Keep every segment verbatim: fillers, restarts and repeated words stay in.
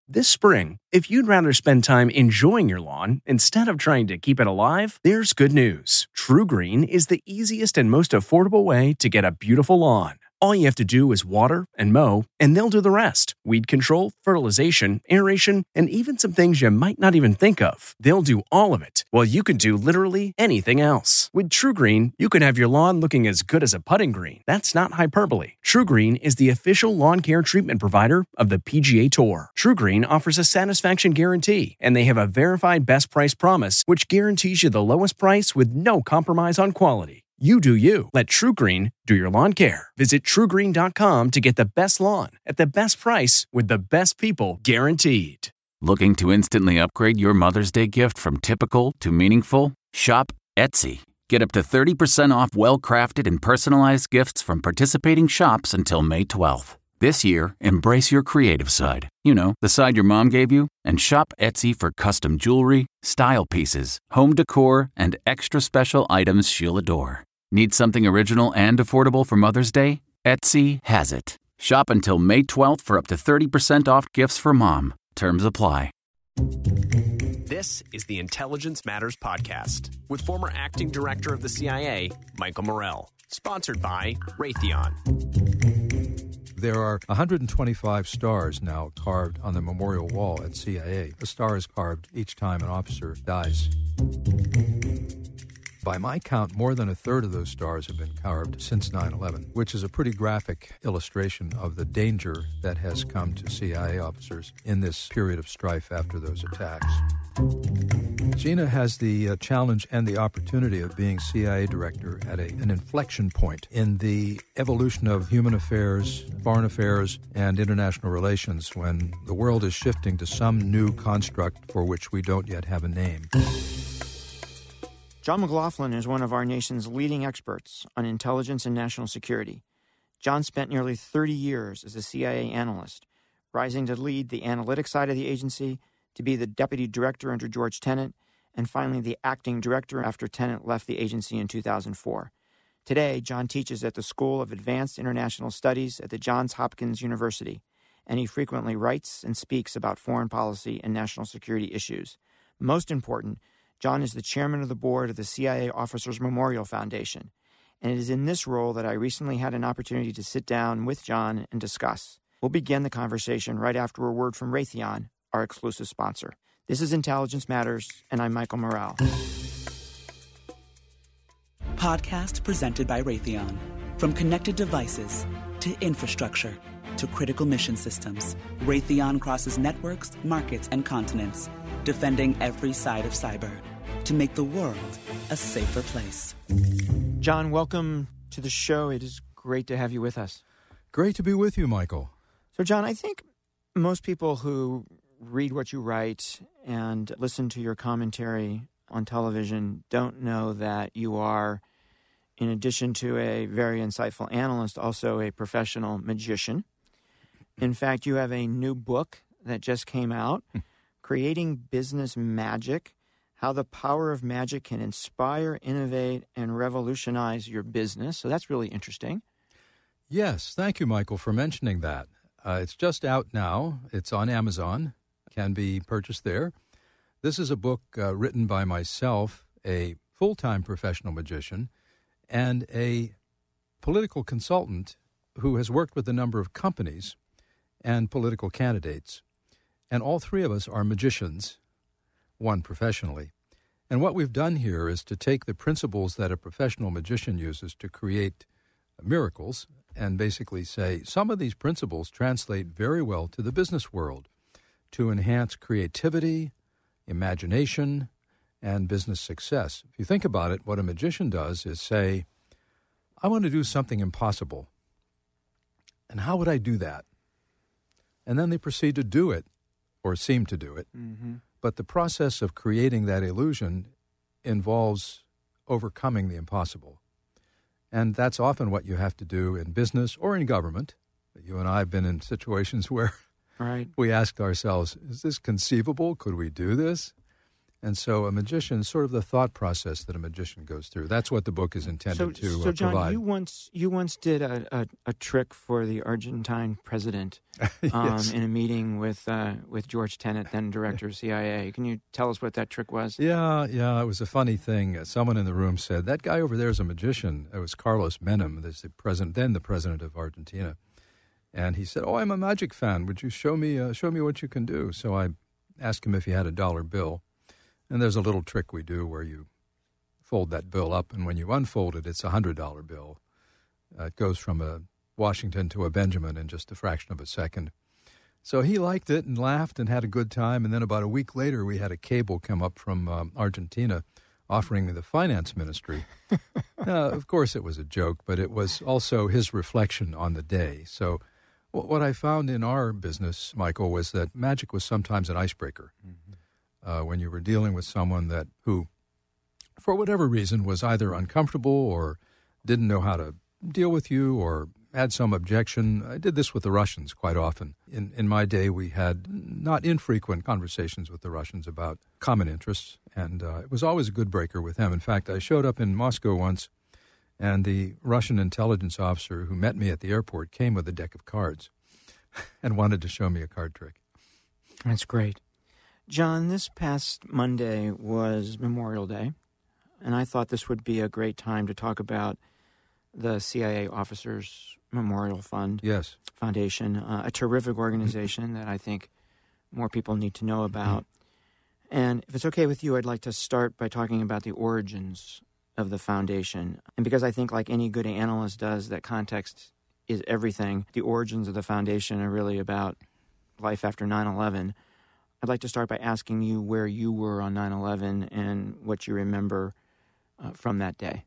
This spring, if you'd rather spend time enjoying your lawn instead of trying to keep it alive, there's good news. TruGreen is the easiest and most affordable way to get a beautiful lawn. All you have to do is water and mow, and they'll do the rest. Weed control, fertilization, aeration, and even some things you might not even think of. They'll do all of it, while you can do literally anything else. With TruGreen, you can have your lawn looking as good as a putting green. That's not hyperbole. TruGreen is the official lawn care treatment provider of the P G A Tour. TruGreen offers a satisfaction guarantee, and they have a verified best price promise, which guarantees you the lowest price with no compromise on quality. You do you. Let TruGreen do your lawn care. Visit True Green dot com to get the best lawn at the best price with the best people guaranteed. Looking to instantly upgrade your Mother's Day gift from typical to meaningful? Shop Etsy. Get up to thirty percent off well-crafted and personalized gifts from participating shops until May twelfth. This year, embrace your creative side. You know, the side your mom gave you. And shop Etsy for custom jewelry, style pieces, home decor, and extra special items she'll adore. Need something original and affordable for Mother's Day? Etsy has it. Shop until May twelfth for up to thirty percent off gifts for mom. Terms apply. This is the Intelligence Matters Podcast with former acting director of the C I A, Michael Morell. Sponsored by Raytheon. There are one hundred twenty-five stars now carved on the memorial wall at C I A. A star is carved each time an officer dies. By my count, more than a third of those stars have been carved since nine eleven, which is a pretty graphic illustration of the danger that has come to C I A officers in this period of strife after those attacks. Gina has the uh, challenge and the opportunity of being C I A director at a, an inflection point in the evolution of human affairs, foreign affairs, and international relations when the world is shifting to some new construct for which we don't yet have a name. John McLaughlin is one of our nation's leading experts on intelligence and national security. John spent nearly thirty years as a C I A analyst, rising to lead the analytics side of the agency, to be the deputy director under George Tenet, and finally the acting director after Tenet left the agency in two thousand four. Today, John teaches at the School of Advanced International Studies at the Johns Hopkins University, and he frequently writes and speaks about foreign policy and national security issues. Most important, John is the chairman of the board of the C I A Officers Memorial Foundation, and it is in this role that I recently had an opportunity to sit down with John and discuss. We'll begin the conversation right after a word from Raytheon, our exclusive sponsor. This is Intelligence Matters, and I'm Michael Morell. Podcast presented by Raytheon. From connected devices to infrastructure to critical mission systems, Raytheon crosses networks, markets, and continents, defending every side of cyber to make the world a safer place. John, welcome to the show. It is great to have you with us. Great to be with you, Michael. So, John, I think most people who read what you write and listen to your commentary on television don't know that you are, in addition to a very insightful analyst, also a professional magician. In fact, you have a new book that just came out, Creating Business Magic, How the Power of Magic Can Inspire, Innovate, and Revolutionize Your Business. So that's really interesting. Yes, thank you, Michael, for mentioning that. Uh, it's just out now. It's on Amazon, can be purchased there. This is a book uh, written by myself, a full-time professional magician, and a political consultant who has worked with a number of companies and political candidates. And all three of us are magicians, one professionally. And what we've done here is to take the principles that a professional magician uses to create miracles and basically say some of these principles translate very well to the business world to enhance creativity, imagination, and business success. If you think about it, what a magician does is say, I want to do something impossible. And how would I do that? And then they proceed to do it, or seem to do it. Mm-hmm. But the process of creating that illusion involves overcoming the impossible. And that's often what you have to do in business or in government. You and I have been in situations where right. we asked ourselves, is this conceivable? Could we do this? And so a magician, sort of the thought process that a magician goes through. That's what the book is intended so, to so uh, John, provide. you once you once did a, a, a trick for the Argentine president Yes. um, in a meeting with uh, with George Tenet, then director of C I A. Can you tell us what that trick was? Yeah, yeah, it was a funny thing. Uh, Someone in the room said, that guy over there is a magician. It was Carlos Menem, this the president, then the president of Argentina. And he said, oh, I'm a magic fan. Would you show me uh, show me what you can do? So I asked him if he had a dollar bill. And there's a little trick we do where you fold that bill up, and when you unfold it, it's a one hundred dollar bill. Uh, it goes from a Washington to a Benjamin in just a fraction of a second. So he liked it and laughed and had a good time, and then about a week later, we had a cable come up from um, Argentina offering me the finance ministry. uh, of course, it was a joke, but it was also his reflection on the day. So what I found in our business, Michael, was that magic was sometimes an icebreaker. Mm-hmm. Uh, when you were dealing with someone that who, for whatever reason, was either uncomfortable or didn't know how to deal with you or had some objection. I did this with the Russians quite often. In in my day, we had not infrequent conversations with the Russians about common interests, and uh, it was always a good breaker with them. In fact, I showed up in Moscow once, and the Russian intelligence officer who met me at the airport came with a deck of cards and wanted to show me a card trick. That's great. John, this past Monday was Memorial Day, and I thought this would be a great time to talk about the C I A Officers Memorial Fund Yes. Foundation, uh, a terrific organization that I think more people need to know about. And if it's okay with you, I'd like to start by talking about the origins of the foundation. And because I think, like any good analyst does, that context is everything, the origins of the foundation are really about life after nine eleven. I'd like to start by asking you where you were on nine eleven and what you remember uh, from that day.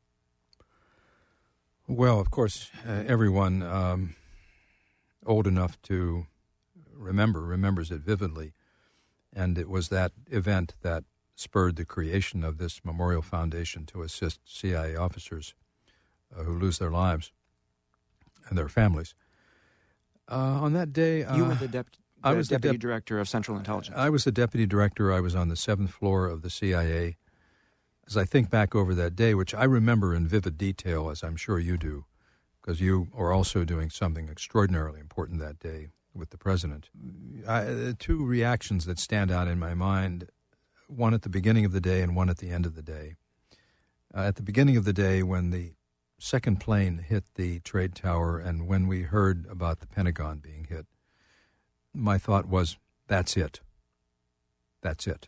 Well, of course, uh, everyone um, old enough to remember remembers it vividly. And it was that event that spurred the creation of this Memorial Foundation to assist C I A officers uh, who lose their lives and their families. Uh, on that day... Uh, you were the deputy... The I was deputy the dep- director of Central Intelligence. I was the deputy director. I was on the seventh floor of the C I A. As I think back over that day, which I remember in vivid detail, as I'm sure you do, because you are also doing something extraordinarily important that day with the president. I, the two reactions that stand out in my mind, one at the beginning of the day and one at the end of the day. Uh, at the beginning of the day, when the second plane hit the trade tower and when we heard about the Pentagon being hit, my thought was, that's it. That's it.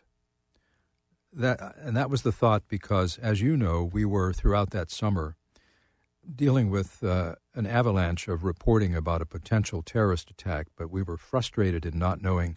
That and that was the thought because, as you know, we were throughout that summer dealing with uh, an avalanche of reporting about a potential terrorist attack, but we were frustrated in not knowing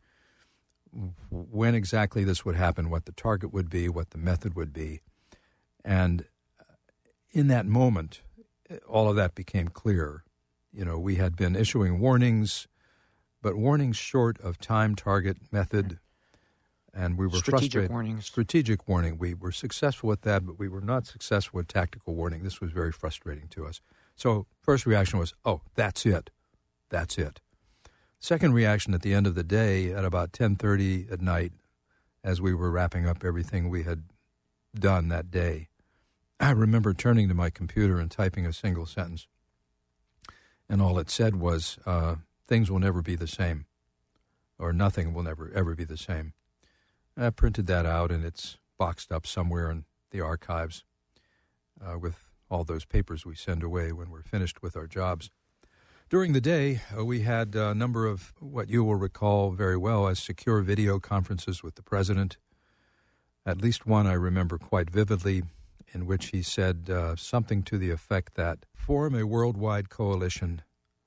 when exactly this would happen, what the target would be, what the method would be. And in that moment, all of that became clear. You know, we had been issuing warnings, but warnings short of time, target, method, and we were Strategic frustrated. warnings. Strategic warning. We were successful at that, but we were not successful with tactical warning. This was very frustrating to us. So first reaction was, oh, that's it. That's it. Second reaction at the end of the day, at about ten thirty at night, as we were wrapping up everything we had done that day, I remember turning to my computer and typing a single sentence. And all it said was, uh, things will never be the same, or nothing will never, ever be the same. And I printed that out, and it's boxed up somewhere in the archives uh, with all those papers we send away when we're finished with our jobs. During the day, uh, we had a number of what you will recall very well as secure video conferences with the president. At least one I remember quite vividly, in which he said uh, something to the effect that form a worldwide coalition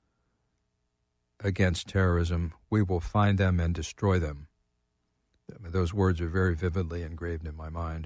against terrorism. We will find them and destroy them. I mean, those words are very vividly engraved in my mind.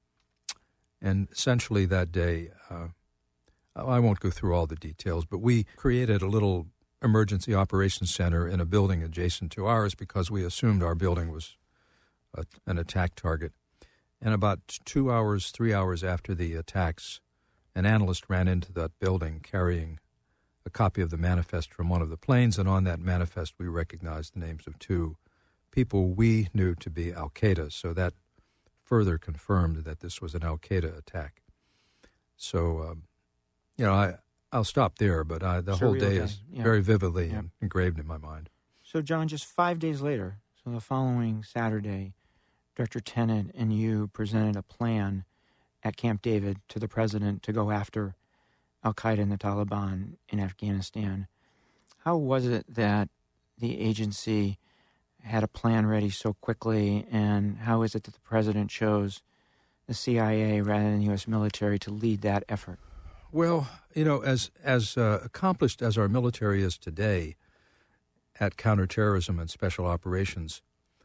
And essentially that day, uh, I won't go through all the details, but we created a little emergency operations center in a building adjacent to ours because we assumed our building was a, an attack target. And about two hours, three hours after the attacks, an analyst ran into that building carrying a copy of the manifest from one of the planes, and on that manifest we recognized the names of two people we knew to be al-Qaeda. So that further confirmed that this was an Al-Qaeda attack. So, um, you know, I, I'll stop there, but I, the Surreal whole day day, is yeah. very vividly Yeah. engraved in my mind. So, John, just five days later, so the following Saturday, Director Tenet and you presented a plan at Camp David to the president to go after Al-Qaeda and the Taliban in Afghanistan. How was it that the agency had a plan ready so quickly, and how is it that the president chose the C I A rather than the U S military to lead that effort? Well, you know, as as uh, accomplished as our military is today at counterterrorism and special operations,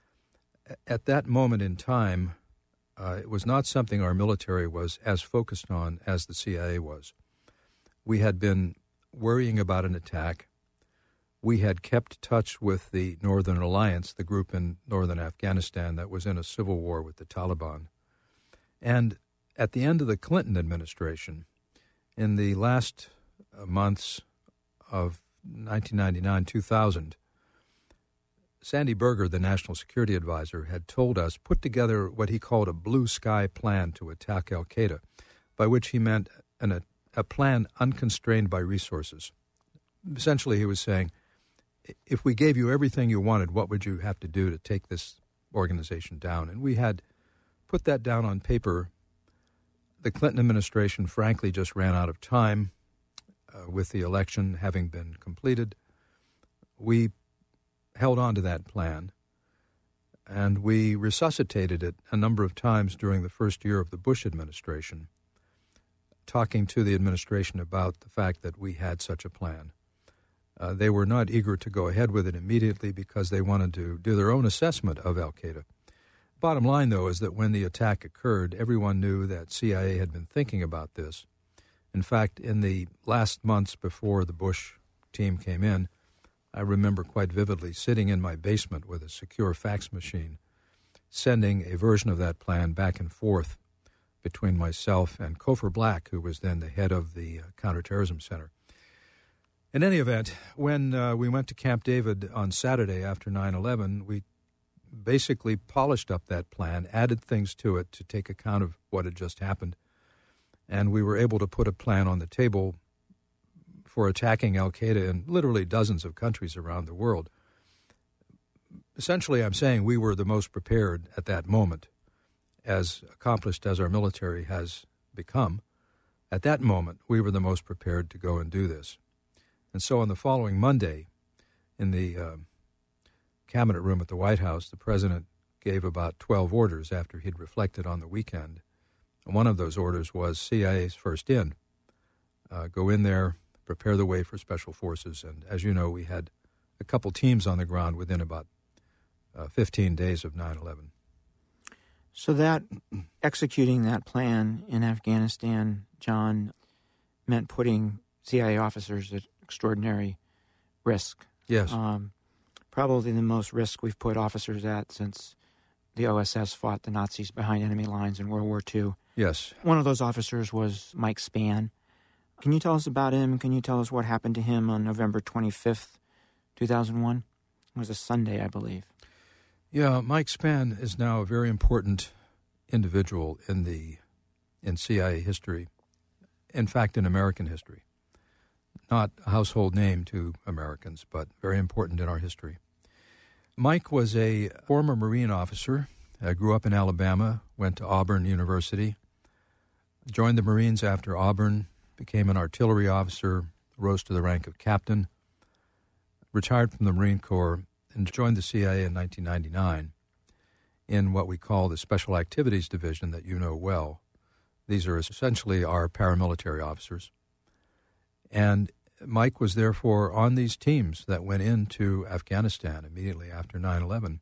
at that moment in time, uh, it was not something our military was as focused on as the C I A was. We had been worrying about an attack. We had kept touch with the Northern Alliance, the group in northern Afghanistan that was in a civil war with the Taliban. And at the end of the Clinton administration, in the last months of nineteen ninety-nine, two thousand, Sandy Berger, the National Security Advisor, had told us, put together what he called a blue sky plan to attack Al-Qaeda, by which he meant an, a, a plan unconstrained by resources. Essentially, he was saying, if we gave you everything you wanted, what would you have to do to take this organization down? And we had put that down on paper. The Clinton administration, frankly, just ran out of time uh, with the election having been completed. We held on to that plan, and we resuscitated it a number of times during the first year of the Bush administration, talking to the administration about the fact that we had such a plan. Uh, they were not eager to go ahead with it immediately because they wanted to do their own assessment of Al-Qaeda. Bottom line, though, is that when the attack occurred, everyone knew that C I A had been thinking about this. In fact, in the last months before the Bush team came in, I remember quite vividly sitting in my basement with a secure fax machine, sending a version of that plan back and forth between myself and Cofer Black, who was then the head of the uh, Counterterrorism Center. In any event, when uh, we went to Camp David on Saturday after nine eleven, we basically polished up that plan, added things to it to take account of what had just happened, and we were able to put a plan on the table for attacking Al-Qaeda in literally dozens of countries around the world. Essentially, I'm saying we were the most prepared at that moment, as accomplished as our military has become. At that moment, we were the most prepared to go and do this. And so on the following Monday, in the uh, cabinet room at the White House, the president gave about twelve orders after he'd reflected on the weekend. And one of those orders was C I A's first in. Uh, go in there, prepare the way for special forces. And as you know, we had a couple teams on the ground within about uh, fifteen days of nine eleven. So that executing that plan in Afghanistan, John, meant putting C I A officers at extraordinary risk. Yes. Um, probably the most risk we've put officers at since the O S S fought the Nazis behind enemy lines in World War Two. Yes. One of those officers was Mike Spann. Can you tell us about him? Can you tell us what happened to him on November twenty-fifth, two thousand one? It was a Sunday, I believe. Yeah, Mike Spann is now a very important individual in the in C I A history, in fact, in American history. Not a household name to Americans, but very important in our history. Mike was a former Marine officer, uh, grew up in Alabama, went to Auburn University, joined the Marines after Auburn, became an artillery officer, rose to the rank of captain, retired from the Marine Corps, and joined the C I A in nineteen ninety-nine in what we call the Special Activities Division that you know well. These are essentially our paramilitary officers. And Mike was therefore on these teams that went into Afghanistan immediately after nine eleven.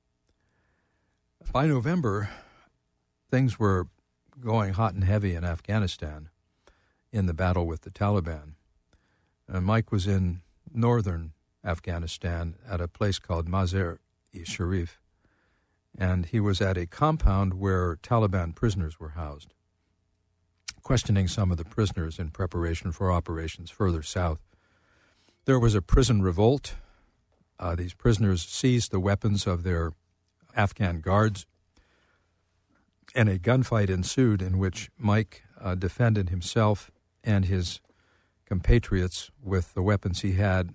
By November, things were going hot and heavy in Afghanistan in the battle with the Taliban. And Mike was in northern Afghanistan at a place called Mazar-e-Sharif, and he was at a compound where Taliban prisoners were housed, questioning some of the prisoners in preparation for operations further south. There was a prison revolt. Uh, these prisoners seized the weapons of their Afghan guards, and a gunfight ensued in which Mike uh, defended himself and his compatriots with the weapons he had.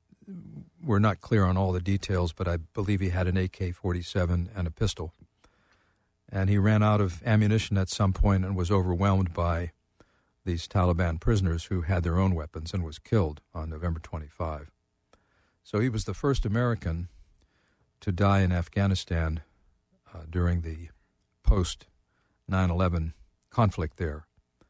We're not clear on all the details, but I believe he had an A K forty-seven and a pistol. And he ran out of ammunition at some point and was overwhelmed by these Taliban prisoners who had their own weapons and was killed on November twenty-fifth. So he was the first American to die in Afghanistan uh, during the post nine eleven conflict there.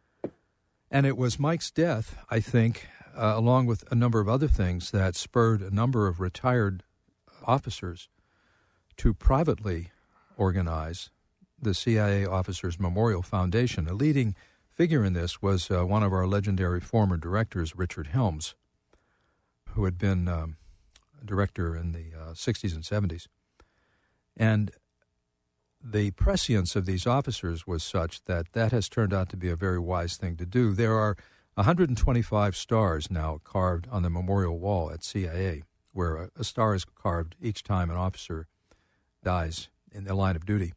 And it was Mike's death, I think, uh, along with a number of other things, that spurred a number of retired officers to privately organize the C I A Officers Memorial Foundation. A leading figure in this was uh, one of our legendary former directors, Richard Helms, who had been um, a director in the uh, sixties and seventies. And the prescience of these officers was such that that has turned out to be a very wise thing to do. There are one hundred twenty-five stars now carved on the memorial wall at C I A, where a, a star is carved each time an officer dies in the line of duty.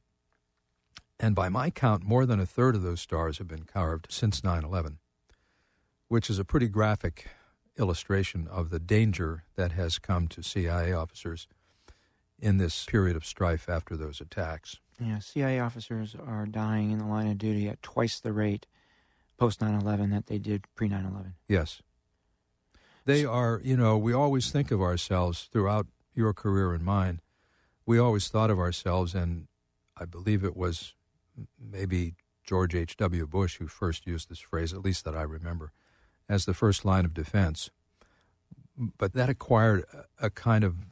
And by my count, more than a third of those stars have been carved since nine eleven, which is a pretty graphic illustration of the danger that has come to C I A officers in this period of strife after those attacks. Yeah, C I A officers are dying in the line of duty at twice the rate post nine eleven that they did pre nine eleven. Yes. They are, you know, we always think of ourselves throughout your career and mine. We always thought of ourselves, and I believe it was maybe George H W. Bush who first used this phrase, at least that I remember, as the first line of defense. But that acquired a, a kind of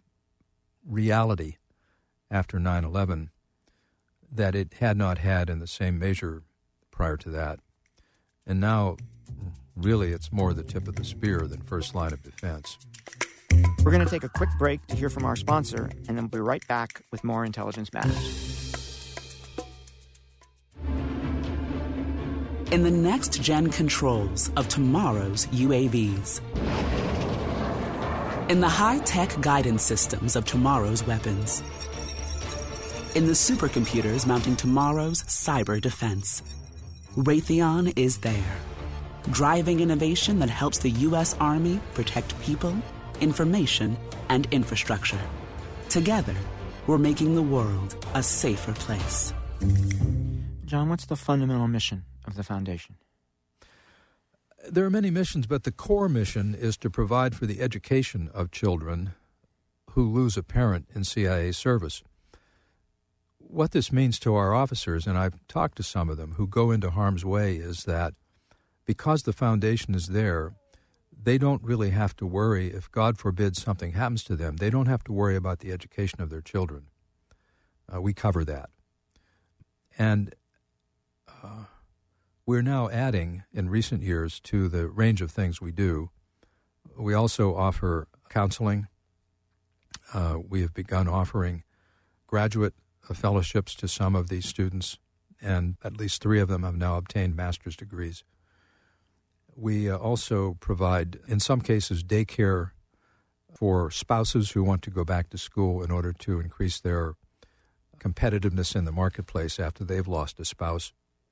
reality after nine eleven that it had not had in the same measure prior to that. And now, really, it's more the tip of the spear than first line of defense. We're going to take a quick break to hear from our sponsor, and then we'll be right back with more Intelligence Matters. In the next-gen controls of tomorrow's U A Vs. In the high-tech guidance systems of tomorrow's weapons. In the supercomputers mounting tomorrow's cyber defense. Raytheon is there, driving innovation that helps the U S Army protect people, information, and infrastructure. Together, we're making the world a safer place. John, what's the fundamental mission of the foundation? There are many missions, but the core mission is to provide for the education of children who lose a parent in C I A service. What this means to our officers, and I've talked to some of them who go into harm's way, is that because the foundation is there, they don't really have to worry if, God forbid, something happens to them. They don't have to worry about the education of their children. Uh, we cover that. And uh, we're now adding, in recent years, to the range of things we do. We also offer counseling. Uh, we have begun offering graduate fellowships to some of these students, and at least three of them have now obtained master's degrees. We uh, also provide, in some cases, daycare for spouses who want to go back to school in order to increase their competitiveness in the marketplace after they've lost a spouse.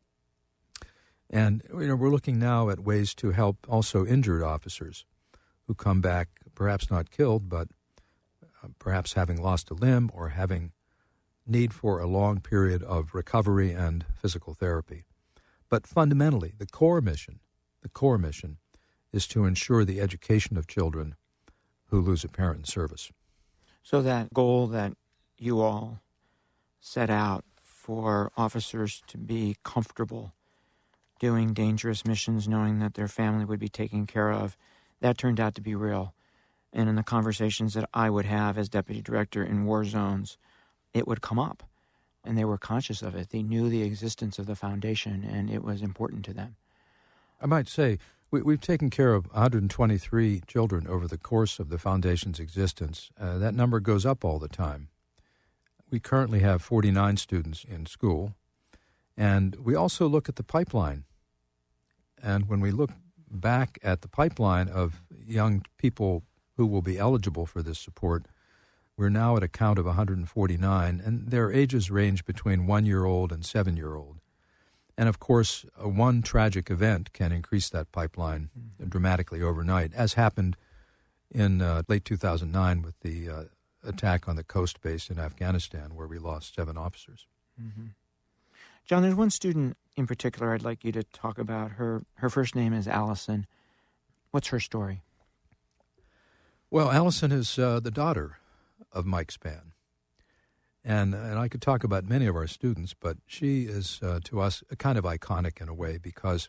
And you know, we're looking now at ways to help also injured officers who come back, perhaps not killed, but uh, perhaps having lost a limb or having need for a long period of recovery and physical therapy. But fundamentally, the core mission, the core mission is to ensure the education of children who lose a parent in service. So that goal that you all set out for officers to be comfortable doing dangerous missions, knowing that their family would be taken care of, that turned out to be real. And in the conversations that I would have as deputy director in war zones, it would come up, and they were conscious of it. They knew the existence of the foundation, and it was important to them. I might say we, we've taken care of one hundred twenty-three children over the course of the foundation's existence. Uh, that number goes up all the time. We currently have forty-nine students in school, and we also look at the pipeline. And when we look back at the pipeline of young people who will be eligible for this support, We're now at a count of one hundred forty-nine, and their ages range between one-year-old and seven-year-old. And, of course, uh, one tragic event can increase that pipeline mm-hmm. dramatically overnight, as happened in uh, late two thousand nine with the uh, attack on the coast base in Afghanistan, where we lost seven officers. Mm-hmm. John, there's one student in particular I'd like you to talk about. Her, her first name is Allison. What's her story? Well, Allison is uh, the daughter of Mike Spann. And and I could talk about many of our students, but she is, uh, to us, kind of iconic in a way, because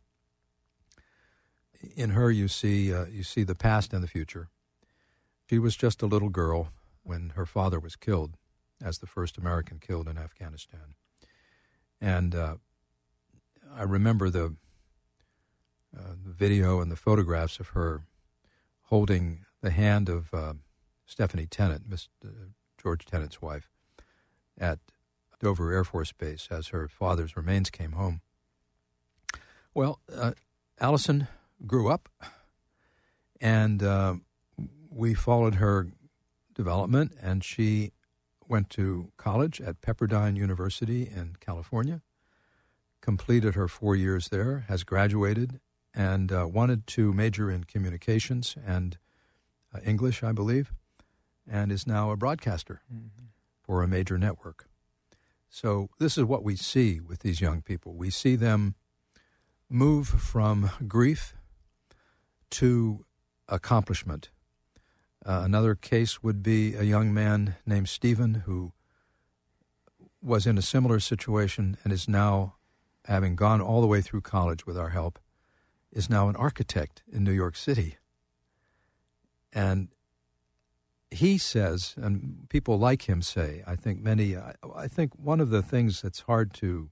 in her you see uh, you see the past and the future. She was just a little girl when her father was killed, as the first American killed in Afghanistan. And uh, I remember the, uh, the video and the photographs of her holding the hand of uh, Stephanie Tennant, Miss uh, George Tennant's wife, at Dover Air Force Base as her father's remains came home. Well, uh, Allison grew up, and uh, we followed her development, and she went to college at Pepperdine University in California, completed her four years there, has graduated, and uh, wanted to major in communications and uh, English, I believe, and is now a broadcaster mm-hmm. for a major network. So this is what we see with these young people. We see them move from grief to accomplishment. Uh, another case would be a young man named Stephen who was in a similar situation and is now, having gone all the way through college with our help, is now an architect in New York City. And he says, and people like him say, I think many, I, I think one of the things that's hard to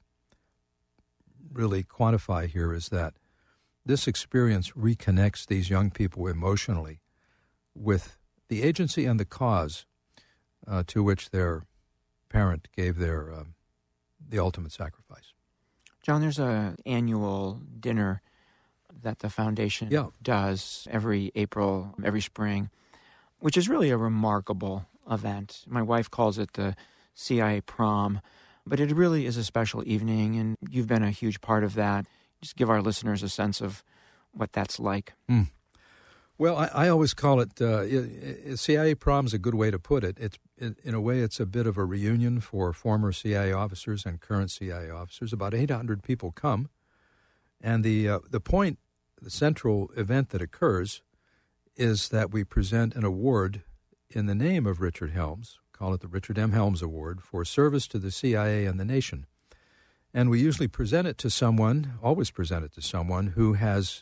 really quantify here is that this experience reconnects these young people emotionally with the agency and the cause uh, to which their parent gave their uh, the ultimate sacrifice. John, there's an annual dinner that the foundation yeah. does every April, every spring, which is really a remarkable event. My wife calls it the C I A prom, but it really is a special evening, and you've been a huge part of that. Just give our listeners a sense of what that's like. Mm. Well, I, I always call it, uh, it, C I A prom is a good way to put it. It's in, in a way, it's a bit of a reunion for former C I A officers and current C I A officers. About eight hundred people come, and the uh, the point, the central event that occurs is that we present an award in the name of Richard Helms, call it the Richard M. Helms Award, for service to the C I A and the nation. And we usually present it to someone, always present it to someone who has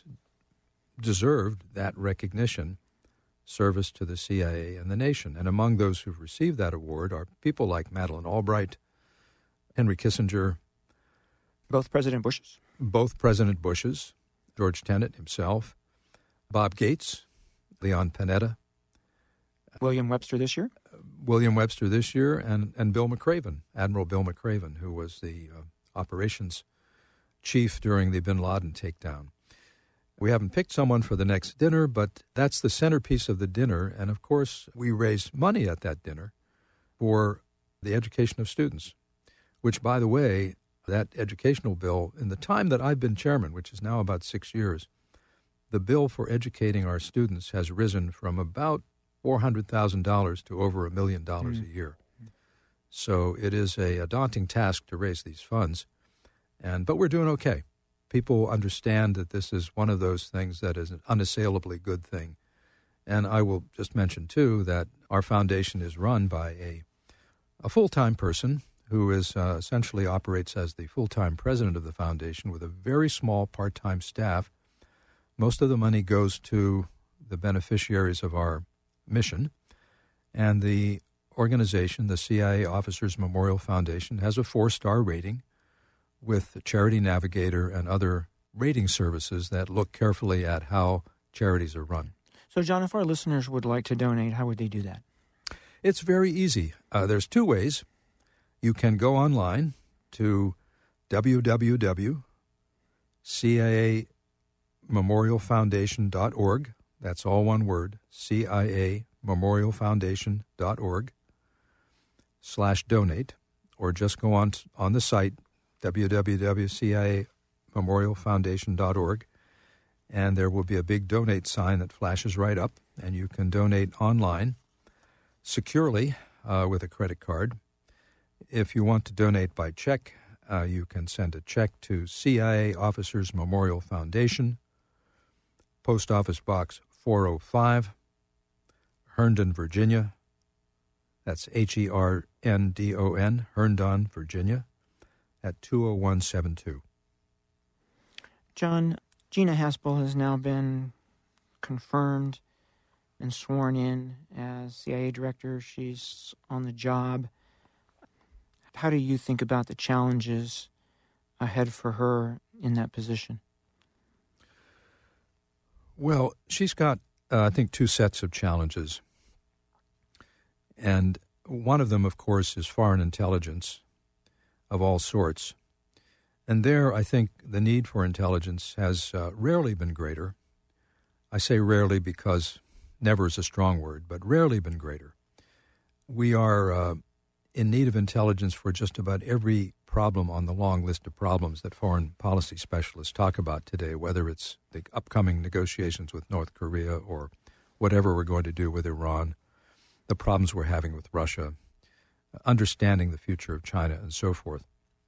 deserved that recognition, service to the C I A and the nation. And among those who've received that award are people like Madeleine Albright, Henry Kissinger. Both President Bushes? Both President Bushes, George Tenet himself, Bob Gates, Leon Panetta. William Webster this year? Uh, William Webster this year, and, and Bill McRaven, Admiral Bill McRaven, who was the uh, operations chief during the bin Laden takedown. We haven't picked someone for the next dinner, but that's the centerpiece of the dinner. And, of course, we raise money at that dinner for the education of students, which, by the way, that educational bill, in the time that I've been chairman, which is now about six years, the bill for educating our students has risen from about four hundred thousand dollars to over a million dollars a year. So it is a, a daunting task to raise these funds, and but we're doing okay. People understand that this is one of those things that is an unassailably good thing. And I will just mention, too, that our foundation is run by a, a full-time person who is uh, essentially operates as the full-time president of the foundation with a very small part-time staff. Most of the money goes to the beneficiaries of our mission, and the organization, the C I A Officers Memorial Foundation, has a four-star rating with Charity Navigator and other rating services that look carefully at how charities are run. So, John, if our listeners would like to donate, how would they do that? It's very easy. Uh, there's two ways. You can go online to w w w dot c i a memorial foundation dot org. That's all one word, C I A memorial foundation dot org. slash donate, or just go on on the site, w w w dot c i a memorial foundation dot org, and there will be a big donate sign that flashes right up, and you can donate online securely uh, with a credit card. If you want to donate by check, uh, you can send a check to C I A Officers Memorial Foundation, Post Office Box four oh five, Herndon, Virginia. That's H E R N D O N, Herndon, Virginia, at two oh one seven two. John, Gina Haspel has now been confirmed and sworn in as C I A director. She's on the job. How do you think about the challenges ahead for her in that position? Well, she's got, uh, I think, two sets of challenges. And one of them, of course, is foreign intelligence of all sorts. And there, I think, the need for intelligence has uh, rarely been greater. I say rarely because never is a strong word, but rarely been greater. We are uh, in need of intelligence for just about every problem on the long list of problems that foreign policy specialists talk about today, whether it's the upcoming negotiations with North Korea or whatever we're going to do with Iran, the problems we're having with Russia, understanding the future of China, and so forth.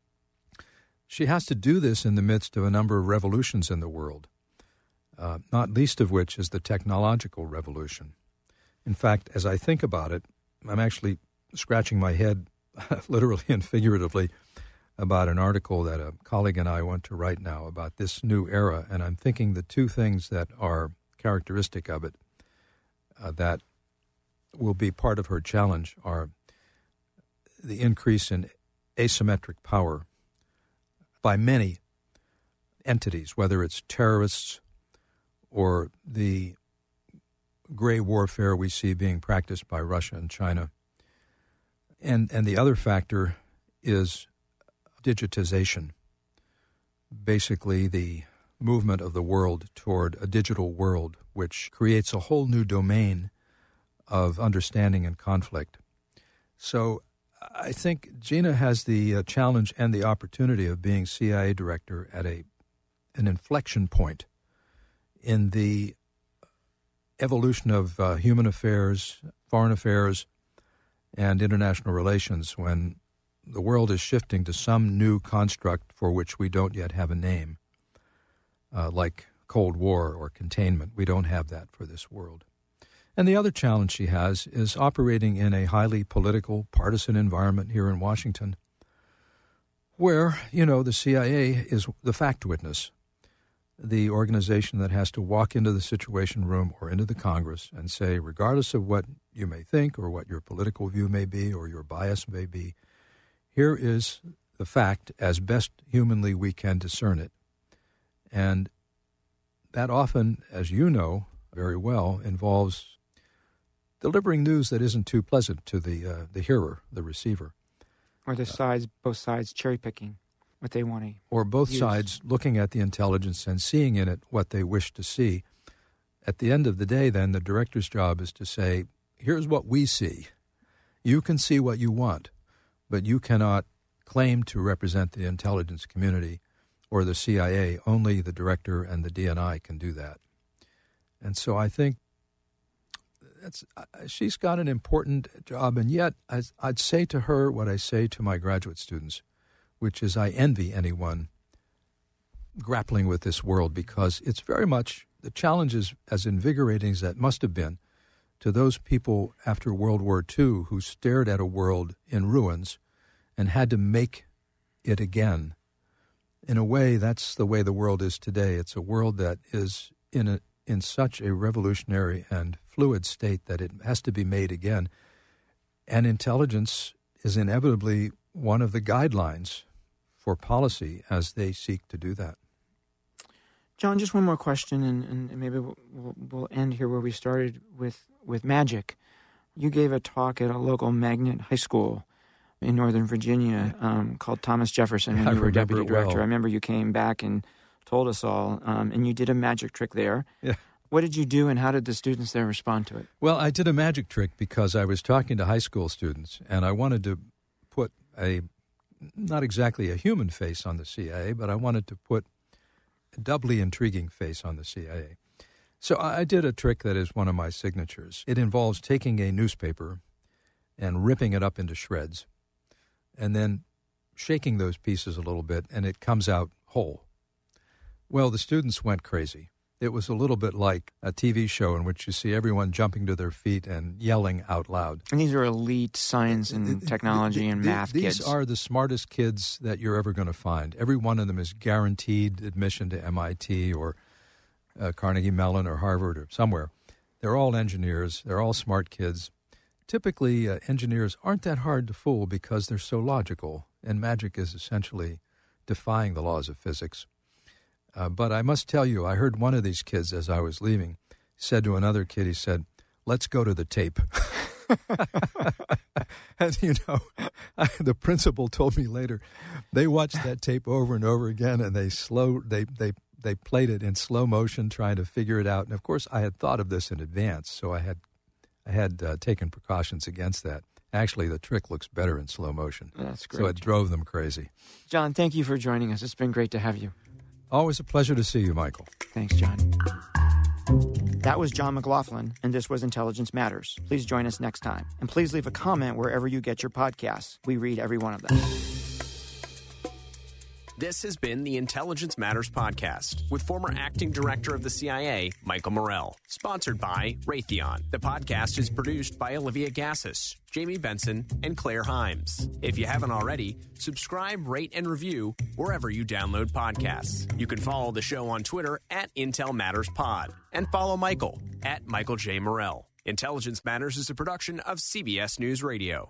She has to do this in the midst of a number of revolutions in the world, uh, not least of which is the technological revolution. In fact, as I think about it, I'm actually scratching my head, literally and figuratively, about an article that a colleague and I want to write now about this new era, and I'm thinking the two things that are characteristic of it uh, that will be part of her challenge are the increase in asymmetric power by many entities, whether it's terrorists or the gray warfare we see being practiced by Russia and China. And and the other factor is digitization, basically the movement of the world toward a digital world, which creates a whole new domain of understanding and conflict. So I think Gina has the uh, challenge and the opportunity of being C I A director at a an inflection point in the evolution of uh, human affairs, foreign affairs, and international relations, when the world is shifting to some new construct for which we don't yet have a name, uh, like Cold War or containment. We don't have that for this world. And the other challenge she has is operating in a highly political, partisan environment here in Washington, where, you know, the C I A is the fact witness, the organization that has to walk into the Situation Room or into the Congress and say, regardless of what you may think or what your political view may be or your bias may be, here is the fact as best humanly we can discern it. And that often, as you know very well, involves delivering news that isn't too pleasant to the uh, the hearer, the receiver. Or the sides, both sides cherry-picking what they want to Or both use. sides looking at the intelligence and seeing in it what they wish to see. At the end of the day, then, the director's job is to say, here's what we see. You can see what you want, but you cannot claim to represent the intelligence community or the C I A. Only the director and the D N I can do that. And so I think that's, she's got an important job, and yet I'd say to her what I say to my graduate students, which is I envy anyone grappling with this world, because it's very much, the challenge is as invigorating as that must have been to those people after World War Two who stared at a world in ruins and had to make it again. In a way, that's the way the world is today. It's a world that is in a, in such a revolutionary and fluid state that it has to be made again. And intelligence is inevitably one of the guidelines for policy as they seek to do that. John, just one more question, and, and maybe we'll, we'll end here where we started with, with magic. You gave a talk at a local magnet high school in Northern Virginia um, called Thomas Jefferson when I you were remember deputy it well. director. I remember you came back and told us all, um, and you did a magic trick there. Yeah. What did you do, and how did the students there respond to it? Well, I did a magic trick because I was talking to high school students, and I wanted to put a, not exactly a human face on the C I A, but I wanted to put a doubly intriguing face on the C I A. So I did a trick that is one of my signatures. It involves taking a newspaper and ripping it up into shreds, and then shaking those pieces a little bit, and it comes out whole. Well, the students went crazy. It was a little bit like a T V show in which you see everyone jumping to their feet and yelling out loud. And these are elite science and technology and math kids. These are the smartest kids that you're ever going to find. Every one of them is guaranteed admission to M I T or uh, Carnegie Mellon or Harvard or somewhere. They're all engineers. They're all smart kids. Typically, uh, engineers aren't that hard to fool because they're so logical, and magic is essentially defying the laws of physics. Uh, but I must tell you, I heard one of these kids as I was leaving said to another kid, he said, "Let's go to the tape." And, you know, I, the principal told me later, they watched that tape over and over again, and they slow they they they played it in slow motion, trying to figure it out. And of course, I had thought of this in advance, so I had I had uh, taken precautions against that. Actually, the trick looks better in slow motion. That's great. So it drove them crazy. John, thank you for joining us. It's been great to have you. Always a pleasure to see you, Michael. Thanks, John. That was John McLaughlin, and this was Intelligence Matters. Please join us next time. And please leave a comment wherever you get your podcasts. We read every one of them. This has been the Intelligence Matters Podcast with former acting director of the C I A, Michael Morell. Sponsored by Raytheon. The podcast is produced by Olivia Gassis, Jamie Benson, and Claire Himes. If you haven't already, subscribe, rate, and review wherever you download podcasts. You can follow the show on Twitter at Intel Matters Pod and follow Michael at Michael J. Morell. Intelligence Matters is a production of C B S News Radio.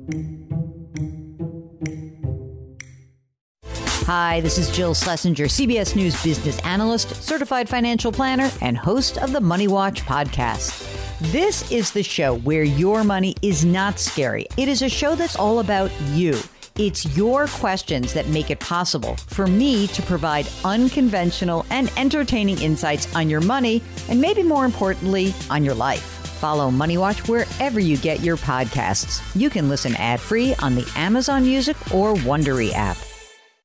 Hi, this is Jill Schlesinger, C B S News business analyst, certified financial planner, and host of the Money Watch podcast. This is the show where your money is not scary. It is a show that's all about you. It's your questions that make it possible for me to provide unconventional and entertaining insights on your money, and maybe more importantly, on your life. Follow Money Watch wherever you get your podcasts. You can listen ad-free on the Amazon Music or Wondery app.